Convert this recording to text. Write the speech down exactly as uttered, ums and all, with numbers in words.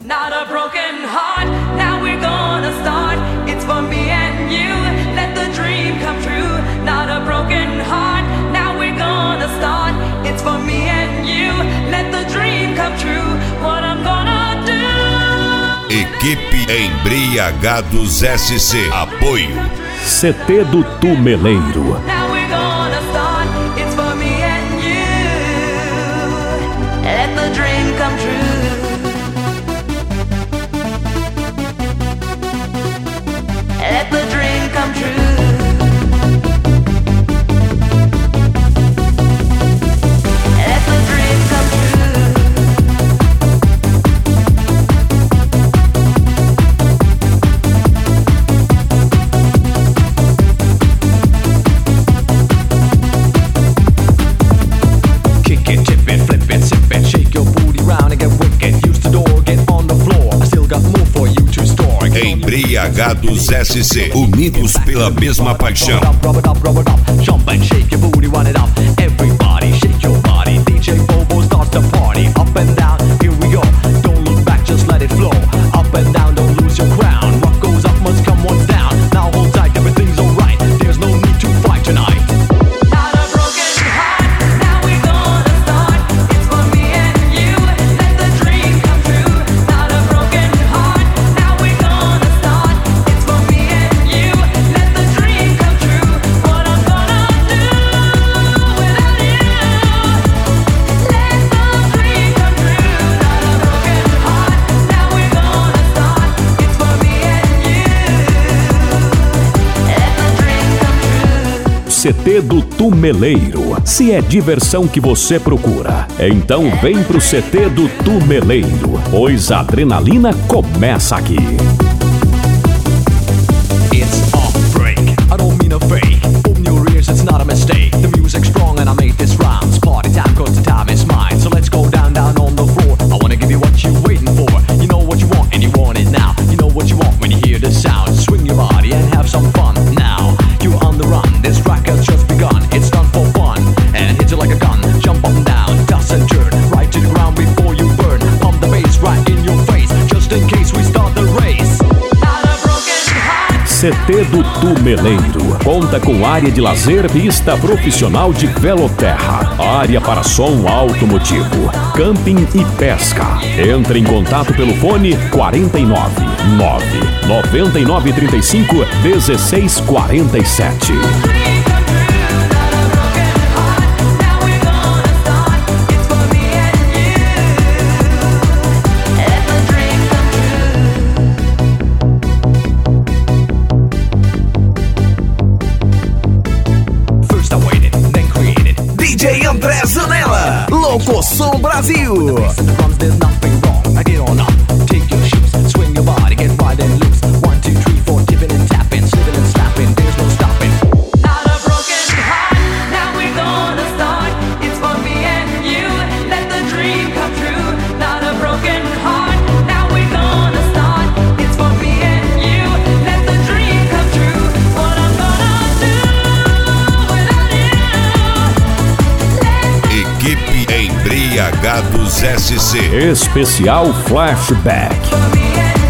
Not a broken heart, now we're gonna start. It's for me and you, let the dream come true. Not a broken heart, now we're gonna start. It's for me and you, let the dream come true. What I'm gonna do. Equipe Embriagados S C. Apoio C T do Tumeleiro. Now we're gonna start. It's for me and you, let the dream come true. Let the dream come true. Let the dream come true. Kick it, tip it, flip it, sip it, shake your booty round and get wicked. Use the door, get on the floor. I still got more for you to store. Embriagados S C, unidos pela mesma paixão. Rub it up, rub it up, jump and shake your booty, run it up. Everybody shake your body. D J Bobo starts the party. Up and down, here we go. Don't look back, just let it flow. Up and down, don't lose your crown. What goes up must come once down. Now hold tight, everything's alright. There's no need to fight tonight. Not a broken heart, now we're gonna start. It's for me and you, let the dream come true. Not a broken heart, now we're gonna start. It's for me and you, let the dream come true. What I'm gonna do without you, let the dream come true. Not a broken heart, now we're gonna start. It's for me and you, let the dream come true. C T do Tumeleiro. Se é diversão que você procura, então vem pro C T do Tumeleiro, pois a adrenalina começa aqui. It's a break, I don't mean a fake. Open your ears, it's not a mistake. The music's strong and I made this round. It's party time, cause the time is mine. So let's go down, down on the floor. I wanna give you what you're waiting for. You know what you want and you want it now. You know what you want when you hear the sound. Swing your body and have some fun. Now, you're on the run, this track has just begun. It's done for fun, and hits you like a gun. Jump up and down, toss and turn. Right to the ground before you burn. Pump the bass right in your face, just in case we start the race. Not a broken heart. C T do Tumeleiro conta com área de lazer, pista profissional de veloterra, área para som automotivo, camping e pesca. Entre em contato pelo fone quarenta e nove, nove, noventa e nove, trinta e cinco, dezesseis, quarenta e sete. First I waited, then created. D J André Zanella, Locoção Brasil. The drums, there's nothing wrong. I get on up, take your shoes, swing your body, get right and loose. One, two, three, four, tipping and tapping, slipping and snapping. There's no stopping. Not a broken heart, now we're gonna start. It's for me and you, let the dream come true. Not a broken heart, now we're gonna start. It's for me and you, let the dream come true. What I'm gonna do without you, let Equipe Embriagados S C. Especial Flashback. for me and